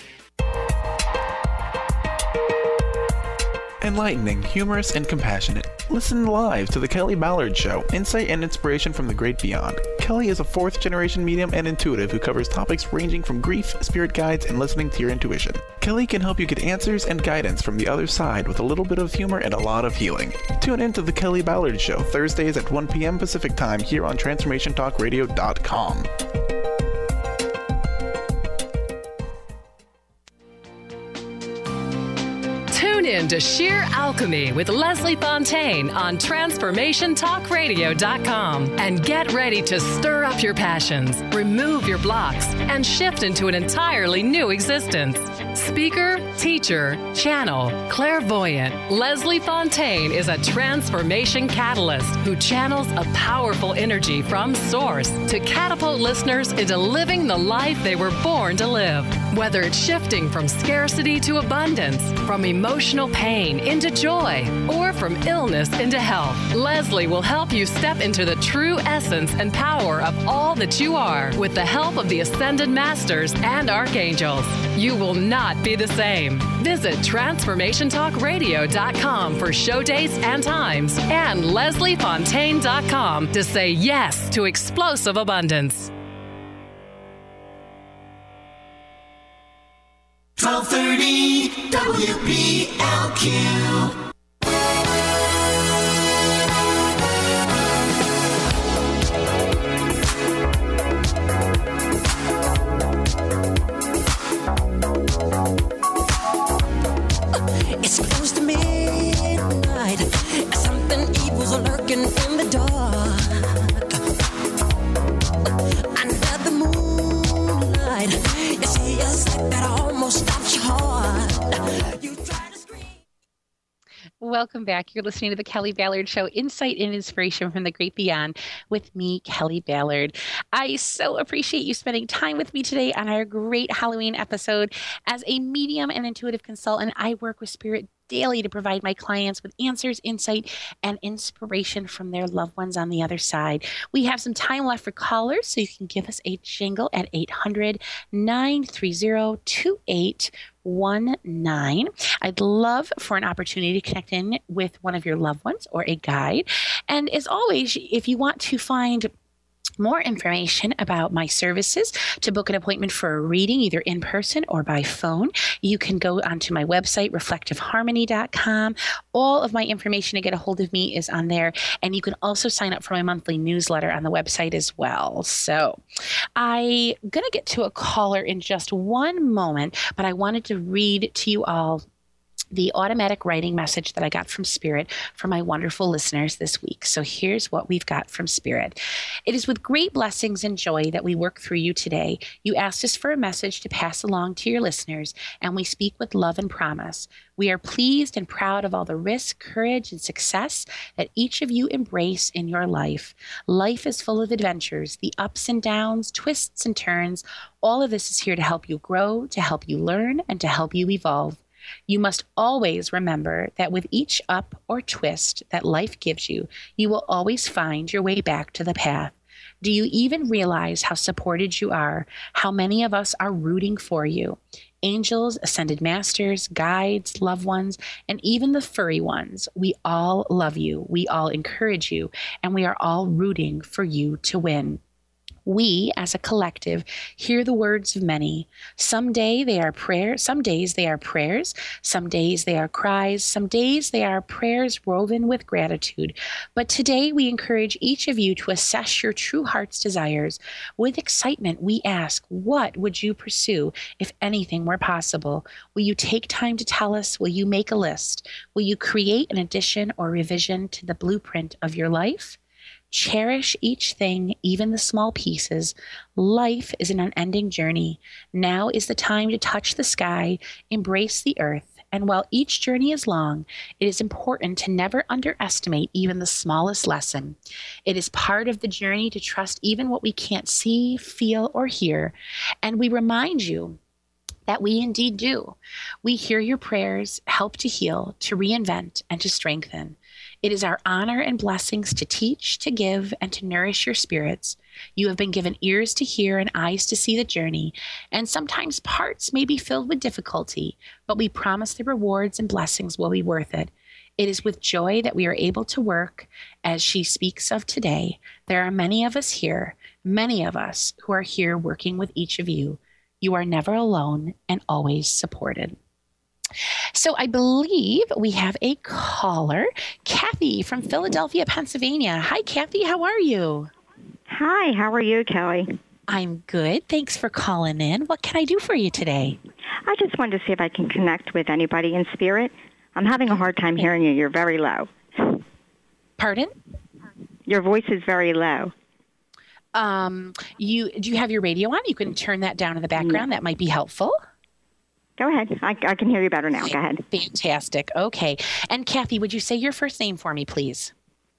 Enlightening, humorous, and compassionate. Listen live to The Kelly Ballard Show, insight and inspiration from the great beyond. Kelly is a fourth-generation medium and intuitive who covers topics ranging from grief, spirit guides, and listening to your intuition. Kelly can help you get answers and guidance from the other side with a little bit of humor and a lot of healing. Tune in to The Kelly Ballard Show, Thursdays at one p.m. Pacific Time here on transformation talk radio dot com.
Tune in to Sheer Alchemy with Leslie Fontaine on Transformation Talk Radio dot com and get ready to stir up your passions, remove your blocks, and shift into an entirely new existence. Speaker, teacher, channel, clairvoyant, Leslie Fontaine is a transformation catalyst who channels a powerful energy from source to catapult listeners into living the life they were born to live. Whether it's shifting from scarcity to abundance, from emotional pain into joy, or from illness into health, Leslie will help you step into the true essence and power of all that you are with the help of the Ascended Masters and Archangels. You will not be the same. Visit Transformation Talk Radio dot com for show dates and times and Leslie Fontaine dot com to say yes to explosive abundance.
twelve thirty W P L Q.
It's close to midnight. Something evil's lurking in the dark. Under the moonlight, you see a sight that almost stops your heart. You try to scream.
Welcome back. You're listening to the Kelly Ballard Show, Insight and Inspiration from the Great Beyond with me, Kelly Ballard. I so appreciate you spending time with me today on our great Halloween episode. As a medium and intuitive consultant, I work with Spirit daily to provide my clients with answers, insight, and inspiration from their loved ones on the other side. We have some time left for callers, so you can give us a jingle at eight hundred, nine three zero, two eight one nine. I'd love for an opportunity to connect in with one of your loved ones or a guide. And as always, if you want to find more information about my services, to book an appointment for a reading, either in person or by phone, you can go onto my website, reflective harmony dot com. All of my information to get a hold of me is on there. And you can also sign up for my monthly newsletter on the website as well. So I'm going to get to a caller in just one moment, but I wanted to read to you all the automatic writing message that I got from Spirit for my wonderful listeners this week. So here's what we've got from Spirit. It is with great blessings and joy that we work through you today. You asked us for a message to pass along to your listeners, and we speak with love and promise. We are pleased and proud of all the risk, courage, and success that each of you embrace in your life. Life is full of adventures, the ups and downs, twists and turns. All of this is here to help you grow, to help you learn, and to help you evolve. You must always remember that with each up or twist that life gives you, you will always find your way back to the path. Do you even realize how supported you are, how many of us are rooting for you? Angels, ascended masters, guides, loved ones, and even the furry ones, we all love you, we all encourage you, and we are all rooting for you to win. We, as a collective, hear the words of many. Some day they are prayers, some days they are prayers, some days they are cries, some days they are prayers woven with gratitude. But today we encourage each of you to assess your true heart's desires. With excitement, we ask, what would you pursue if anything were possible? Will you take time to tell us? Will you make a list? Will you create an addition or revision to the blueprint of your life? Cherish each thing, even the small pieces. Life is an unending journey. Now is the time to touch the sky, embrace the earth. And while each journey is long, it is important to never underestimate even the smallest lesson. It is part of the journey to trust even what we can't see, feel, or hear. And we remind you that we indeed do. We hear your prayers, help to heal, to reinvent, and to strengthen. It is our honor and blessings to teach, to give, and to nourish your spirits. You have been given ears to hear and eyes to see the journey, and sometimes parts may be filled with difficulty, but we promise the rewards and blessings will be worth it. It is with joy that we are able to work as she speaks of today. There are many of us here, many of us who are here working with each of you. You are never alone and always supported. So I believe we have a caller, Kathy from Philadelphia, Pennsylvania. Hi, Kathy. How are you?
Hi. How are you, Kelly?
I'm good. Thanks for calling in. What can I do for you today?
I just wanted to see if I can connect with anybody in spirit. I'm having a hard time hearing you. You're very low.
Pardon?
Your voice is very low.
Um, you do you have your radio on? You can turn that down in the background. That might be helpful.
Go ahead. I, I can hear you better now. Go ahead.
Fantastic. Okay. And Kathy, would you say your first name for me, please?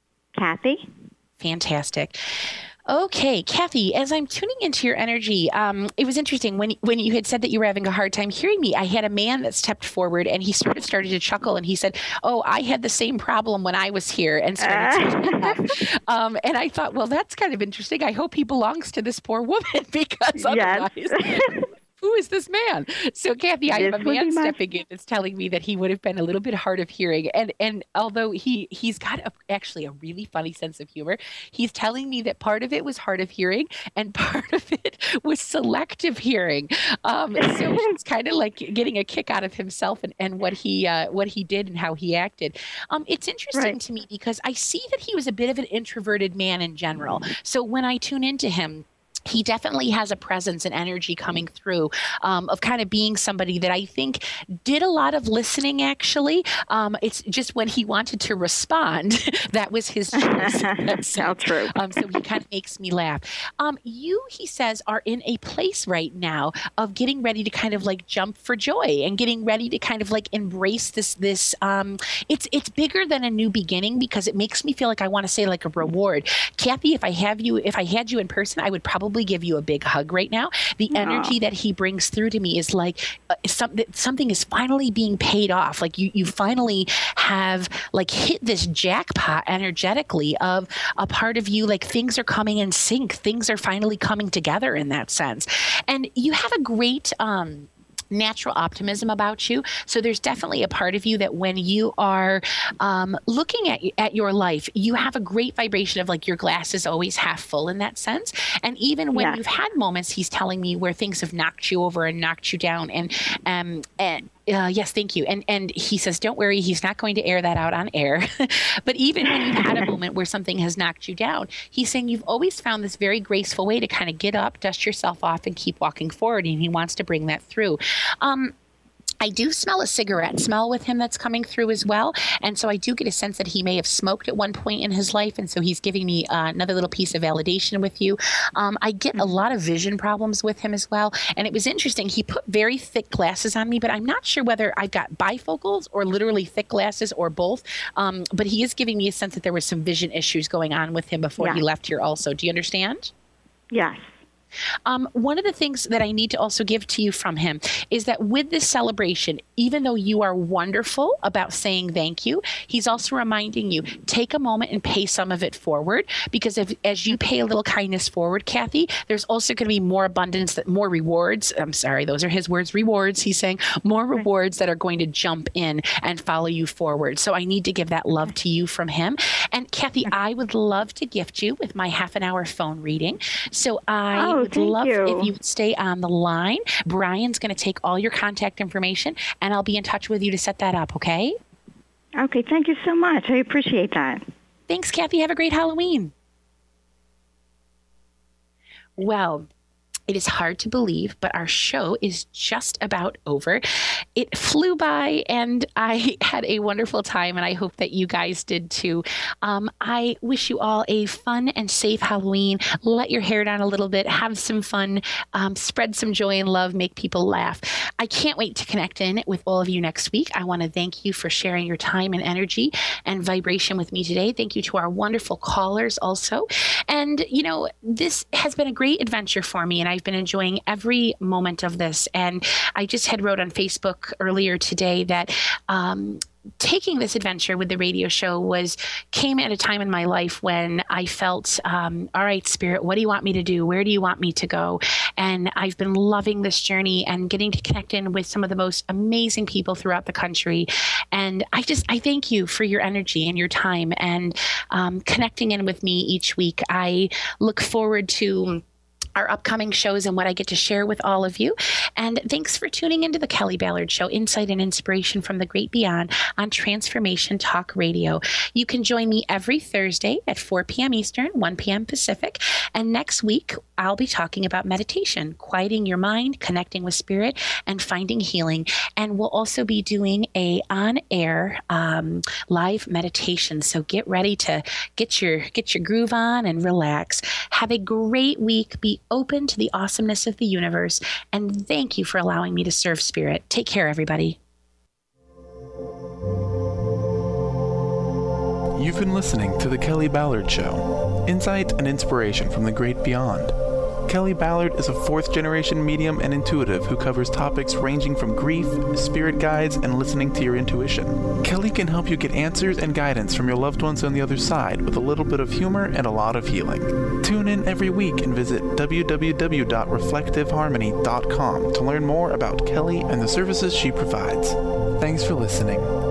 Kathy.
Fantastic. Okay, Kathy, as I'm tuning into your energy, um, it was interesting when when you had said that you were having a hard time hearing me. I had a man that stepped forward and he sort of started to chuckle and he said, "Oh, I had the same problem when I was here," and started to laugh. Um, and I thought, well, that's kind of interesting. I hope he belongs to this poor woman because otherwise. Yes. Who is this man? So, Kathy, I have a man stepping in that's telling me that he would have been a little bit hard of hearing. And and although he, he's got a, actually a really funny sense of humor, he's telling me that part of it was hard of hearing and part of it was selective hearing. Um, so he's kind of like getting a kick out of himself and, and what he uh, what he did and how he acted. Um, it's interesting right. to me because I see that he was a bit of an introverted man in general. So when I tune into him, he definitely has a presence and energy coming through um, of kind of being somebody that I think did a lot of listening, actually. Um, it's just when he wanted to respond, that was his choice. That's
so true.
Um, so he kind of makes me laugh. Um, you, he says, are in a place right now of getting ready to kind of like jump for joy and getting ready to kind of like embrace this, this um, it's, it's bigger than a new beginning because it makes me feel like I want to say like a reward. Kathy, if I have you, if I had you in person, I would probably give you a big hug right now. The Aww. energy that he brings through to me is like uh, something something is finally being paid off. Like you you finally have like hit this jackpot energetically of a part of you, like things are coming in sync. Things are finally coming together in that sense. And you have a great um natural optimism about you. So there's definitely a part of you that when you are um, looking at at your life, you have a great vibration of like your glass is always half full in that sense. And even when yeah. you've had moments, he's telling me where things have knocked you over and knocked you down. And um and Uh, yes, thank you. And and he says, don't worry, he's not going to air that out on air. But even when you've had a moment where something has knocked you down, he's saying you've always found this very graceful way to kind of get up, dust yourself off, and keep walking forward. And he wants to bring that through. Um, I do smell a cigarette smell with him that's coming through as well. And so I do get a sense that he may have smoked at one point in his life. And so he's giving me uh, another little piece of validation with you. Um, I get a lot of vision problems with him as well. And it was interesting. He put very thick glasses on me, but I'm not sure whether I've got bifocals or literally thick glasses or both. Um, but he is giving me a sense that there were some vision issues going on with him before yeah. he left here also. Do you understand?
Yes.
Um, one of the things that I need to also give to you from him is that with this celebration, even though you are wonderful about saying thank you, he's also reminding you, take a moment and pay some of it forward, because if, as you pay a little kindness forward, Kathy, there's also going to be more abundance, that more rewards. I'm sorry, those are his words, rewards. He's saying more rewards that are going to jump in and follow you forward. So I need to give that love to you from him. And Kathy, I would love to gift you with my half an hour phone reading. So I
oh,
would love
you.
if you would stay on the line. Brian's going to take all your contact information and I'll be in touch with you to set that up. Okay?
Okay. Thank you so much. I appreciate that.
Thanks, Kathy. Have a great Halloween. Well, it is hard to believe, but our show is just about over. It flew by, and I had a wonderful time, and I hope that you guys did too. Um, I wish you all a fun and safe Halloween. Let your hair down a little bit, have some fun, um, spread some joy and love, make people laugh. I can't wait to connect in with all of you next week. I want to thank you for sharing your time and energy and vibration with me today. Thank you to our wonderful callers also. And, you know, this has been a great adventure for me, and I've been enjoying every moment of this. And I just had wrote on Facebook earlier today that um, taking this adventure with the radio show was came at a time in my life when I felt, um, all right, Spirit, what do you want me to do? Where do you want me to go? And I've been loving this journey and getting to connect in with some of the most amazing people throughout the country. And I just, I thank you for your energy and your time and um, connecting in with me each week. I look forward to our upcoming shows and what I get to share with all of you. And thanks for tuning into the Kelly Ballard Show, insight and inspiration from the great beyond on Transformation Talk Radio. You can join me every Thursday at four p.m. Eastern, one p.m. Pacific. And next week, I'll be talking about meditation, quieting your mind, connecting with spirit, and finding healing. And we'll also be doing a on-air um, live meditation. So get ready to get your get your groove on and relax. Have a great week. Be open to the awesomeness of the universe. And thank you for allowing me to serve spirit. Take care, everybody.
You've been listening to The Kelly Ballard Show, insight and inspiration from the great beyond. Kelly Ballard is a fourth-generation medium and intuitive who covers topics ranging from grief, spirit guides, and listening to your intuition. Kelly can help you get answers and guidance from your loved ones on the other side with a little bit of humor and a lot of healing. Tune in every week and visit w w w dot reflective harmony dot com to learn more about Kelly and the services she provides. Thanks for listening.